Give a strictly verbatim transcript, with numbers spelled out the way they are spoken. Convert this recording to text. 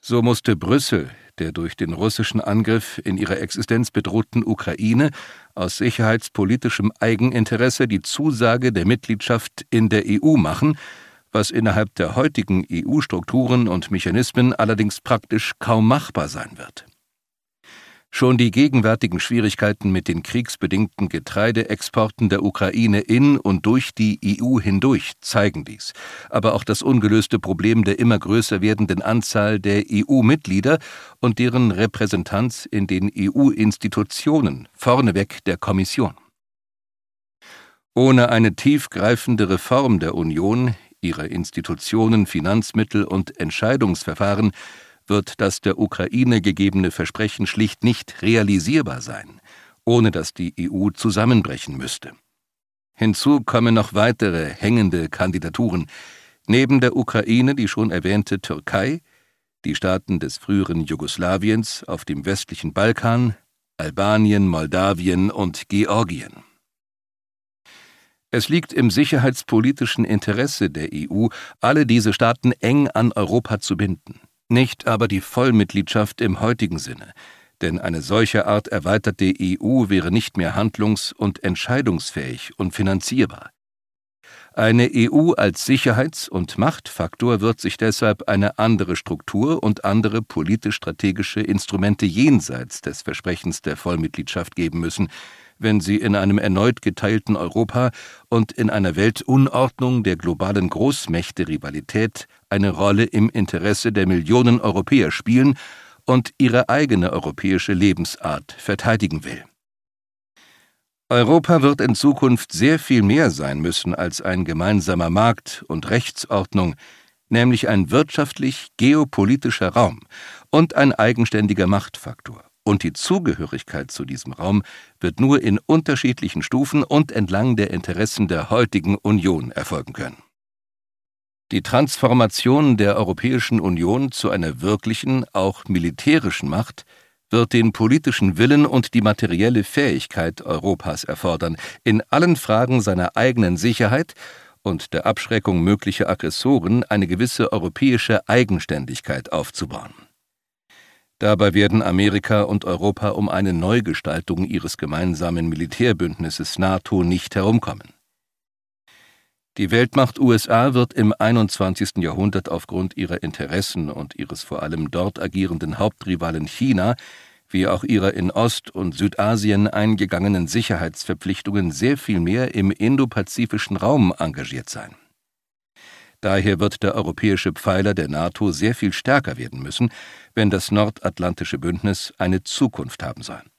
So musste Brüssel der durch den russischen Angriff in ihrer Existenz bedrohten Ukraine aus sicherheitspolitischem Eigeninteresse die Zusage der Mitgliedschaft in der E U machen, was innerhalb der heutigen E U-Strukturen und Mechanismen allerdings praktisch kaum machbar sein wird. Schon die gegenwärtigen Schwierigkeiten mit den kriegsbedingten Getreideexporten der Ukraine in und durch die E U hindurch zeigen dies, aber auch das ungelöste Problem der immer größer werdenden Anzahl der E U-Mitglieder und deren Repräsentanz in den E U-Institutionen, vorneweg der Kommission. Ohne eine tiefgreifende Reform der Union, ihrer Institutionen, Finanzmittel und Entscheidungsverfahren wird das der Ukraine gegebene Versprechen schlicht nicht realisierbar sein, ohne dass die E U zusammenbrechen müsste. Hinzu kommen noch weitere hängende Kandidaturen, neben der Ukraine die schon erwähnte Türkei, die Staaten des früheren Jugoslawiens auf dem westlichen Balkan, Albanien, Moldawien und Georgien. Es liegt im sicherheitspolitischen Interesse der E U, alle diese Staaten eng an Europa zu binden. Nicht aber die Vollmitgliedschaft im heutigen Sinne, denn eine solche Art erweiterte E U wäre nicht mehr handlungs- und entscheidungsfähig und finanzierbar. Eine E U als Sicherheits- und Machtfaktor wird sich deshalb eine andere Struktur und andere politisch-strategische Instrumente jenseits des Versprechens der Vollmitgliedschaft geben müssen, wenn sie in einem erneut geteilten Europa und in einer Weltunordnung der globalen Großmächte-Rivalität eine Rolle im Interesse der Millionen Europäer spielen und ihre eigene europäische Lebensart verteidigen will. Europa wird in Zukunft sehr viel mehr sein müssen als ein gemeinsamer Markt und Rechtsordnung, nämlich ein wirtschaftlich-geopolitischer Raum und ein eigenständiger Machtfaktor. Und die Zugehörigkeit zu diesem Raum wird nur in unterschiedlichen Stufen und entlang der Interessen der heutigen Union erfolgen können. Die Transformation der Europäischen Union zu einer wirklichen, auch militärischen Macht wird den politischen Willen und die materielle Fähigkeit Europas erfordern, in allen Fragen seiner eigenen Sicherheit und der Abschreckung möglicher Aggressoren eine gewisse europäische Eigenständigkeit aufzubauen. Dabei werden Amerika und Europa um eine Neugestaltung ihres gemeinsamen Militärbündnisses NATO nicht herumkommen. Die Weltmacht U S A wird im einundzwanzigsten Jahrhundert aufgrund ihrer Interessen und ihres vor allem dort agierenden Hauptrivalen China, wie auch ihrer in Ost- und Südasien eingegangenen Sicherheitsverpflichtungen sehr viel mehr im indopazifischen Raum engagiert sein. Daher wird der europäische Pfeiler der NATO sehr viel stärker werden müssen, wenn das nordatlantische Bündnis eine Zukunft haben soll.